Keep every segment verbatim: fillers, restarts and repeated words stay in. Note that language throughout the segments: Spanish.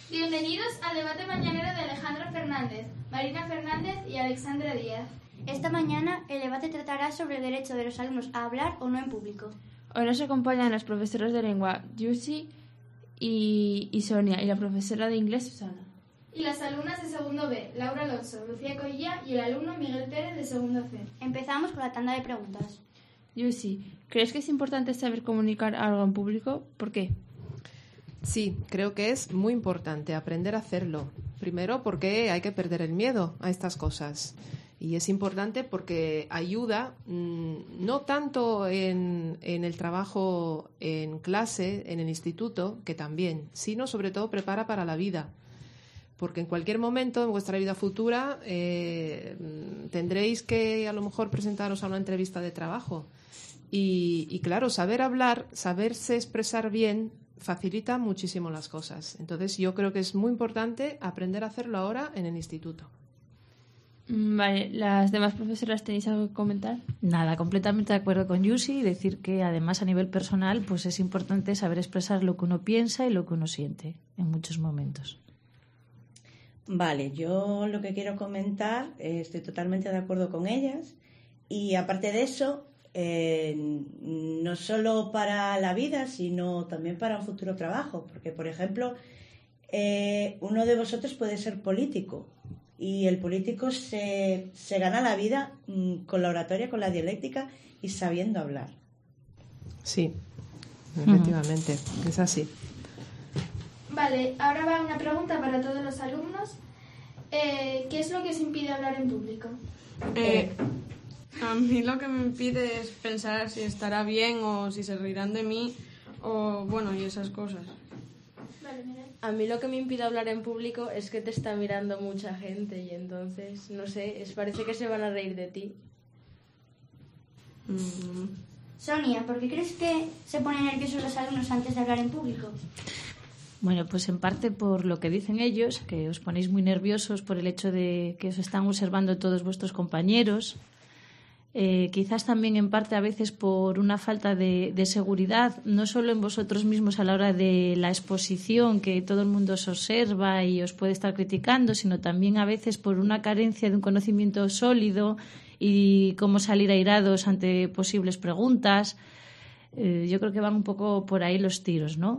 Bienvenidos al debate mañanero de Alejandro Fernández, Marina Fernández y Alexandra Díaz. Esta mañana el debate tratará sobre el derecho de los alumnos a hablar o no en público. Hoy nos acompañan los profesores de lengua Yusi y, y Sonia y la profesora de inglés Susana. Y las alumnas de segundo B, Laura Alonso, Lucía Coilla y el alumno Miguel Pérez de segundo C. Empezamos con la tanda de preguntas. Yusi, ¿crees que es importante saber comunicar algo en público? ¿Por qué? Sí, creo que es muy importante aprender a hacerlo. Primero porque hay que perder el miedo a estas cosas. Y es importante porque ayuda mmm, no tanto en, en el trabajo en clase, en el instituto, que también, sino sobre todo prepara para la vida. Porque en cualquier momento en vuestra vida futura eh, tendréis que a lo mejor presentaros a una entrevista de trabajo. Y, y claro, saber hablar, saberse expresar bien, facilita muchísimo las cosas. Entonces yo creo que es muy importante aprender a hacerlo ahora en el instituto. Vale, ¿las demás profesoras tenéis algo que comentar? Nada, completamente de acuerdo con Yusi y decir que además a nivel personal pues es importante saber expresar lo que uno piensa y lo que uno siente en muchos momentos. Vale, yo lo que quiero comentar, eh, estoy totalmente de acuerdo con ellas y aparte de eso, eh, no solo para la vida, sino también para un futuro trabajo, porque por ejemplo, eh, uno de vosotros puede ser político y el político se, se gana la vida mmm, con la oratoria, con la dialéctica y sabiendo hablar. Sí, efectivamente, uh-huh. Es así. Vale, ahora va una pregunta para todos los alumnos. Eh, ¿Qué es lo que os impide hablar en público? Eh, a mí lo que me impide es pensar si estará bien o si se reirán de mí o bueno, y esas cosas. Vale, mira. A mí lo que me impide hablar en público es que te está mirando mucha gente y entonces, no sé, es, parece que se van a reír de ti. Mm. Sonia, ¿por qué crees que se ponen nerviosos los alumnos antes de hablar en público? Bueno, pues en parte por lo que dicen ellos, que os ponéis muy nerviosos por el hecho de que os están observando todos vuestros compañeros. Eh, quizás también en parte a veces por una falta de, de seguridad, no solo en vosotros mismos a la hora de la exposición, que todo el mundo os observa y os puede estar criticando, sino también a veces por una carencia de un conocimiento sólido y cómo salir airados ante posibles preguntas. Eh, yo creo que van un poco por ahí los tiros, ¿no?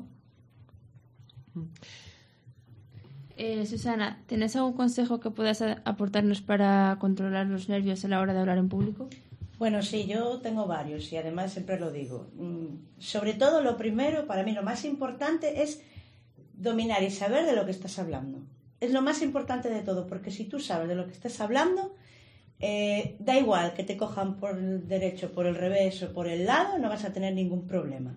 Eh, Susana, ¿tienes algún consejo que puedas aportarnos para controlar los nervios a la hora de hablar en público? Bueno, sí, yo tengo varios y además siempre lo digo. Sobre todo lo primero, para mí lo más importante es dominar y saber de lo que estás hablando. Es lo más importante de todo, porque si tú sabes de lo que estás hablando, eh, da igual que te cojan por el derecho, por el revés o por el lado, no vas a tener ningún problema.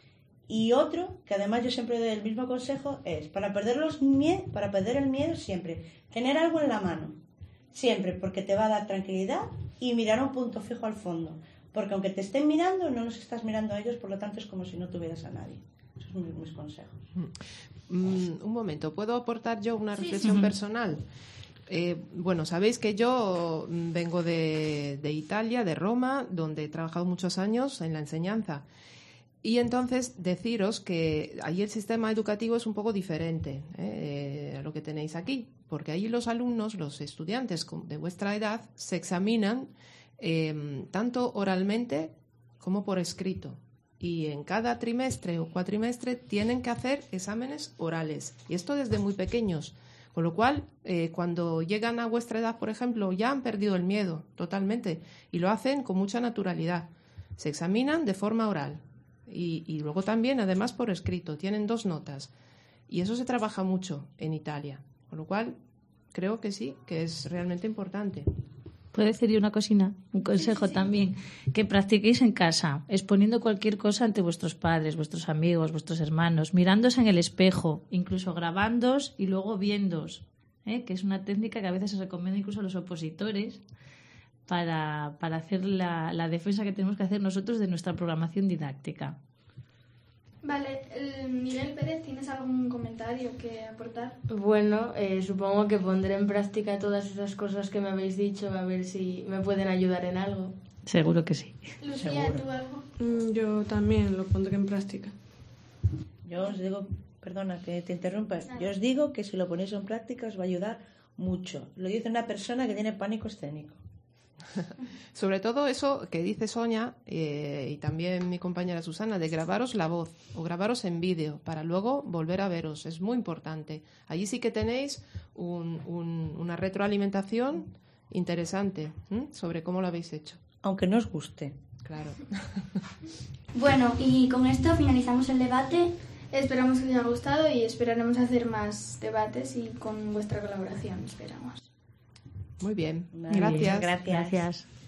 Y otro, que además yo siempre doy el mismo consejo, es para perder, los mie- para perder el miedo siempre, tener algo en la mano. Siempre, porque te va a dar tranquilidad y mirar un punto fijo al fondo. Porque aunque te estén mirando, no los estás mirando a ellos, por lo tanto es como si no tuvieras a nadie. Esos son mis, mis consejos. Mm, un momento, ¿puedo aportar yo una Sí, reflexión sí. personal? Eh, bueno, sabéis que yo vengo de, de Italia, de Roma, donde he trabajado muchos años en la enseñanza. Y entonces deciros que allí el sistema educativo es un poco diferente ¿eh? a lo que tenéis aquí, porque allí los alumnos, los estudiantes de vuestra edad, se examinan eh, tanto oralmente como por escrito. Y en cada trimestre o cuatrimestre tienen que hacer exámenes orales. Y esto desde muy pequeños. Con lo cual, eh, cuando llegan a vuestra edad, por ejemplo, ya han perdido el miedo totalmente y lo hacen con mucha naturalidad. Se examinan de forma oral. Y, y luego también, además, por escrito. Tienen dos notas. Y eso se trabaja mucho en Italia. Con lo cual, creo que sí, que es realmente importante. ¿Puedo decir yo una cosina? Un consejo sí, sí. también. Que practiquéis en casa, exponiendo cualquier cosa ante vuestros padres, vuestros amigos, vuestros hermanos, mirándose en el espejo, incluso grabándoos y luego viéndoos. ¿eh? Que es una técnica que a veces se recomienda incluso a los opositores para, para hacer la, la defensa que tenemos que hacer nosotros de nuestra programación didáctica. Vale, el Miguel Pérez, ¿tienes algún comentario que aportar? Bueno, eh, supongo que pondré en práctica todas esas cosas que me habéis dicho a ver si me pueden ayudar en algo. Seguro que sí. Lucía, ¿tú algo? Yo también lo pondré en práctica. Yo os digo perdona que te interrumpa, yo os digo que si lo ponéis en práctica os va a ayudar mucho. Lo dice una persona que tiene pánico escénico. Sobre todo eso que dice Sonia eh, y también mi compañera Susana, de grabaros la voz o grabaros en vídeo para luego volver a veros. Es muy importante. Allí sí que tenéis un, un, una retroalimentación interesante, ¿eh? Sobre cómo lo habéis hecho. Aunque no os guste. Claro. Bueno, y con esto finalizamos el debate. Esperamos que os haya gustado y esperaremos hacer más debates y con vuestra colaboración, esperamos. Muy bien. Vale, Gracias. gracias. Gracias.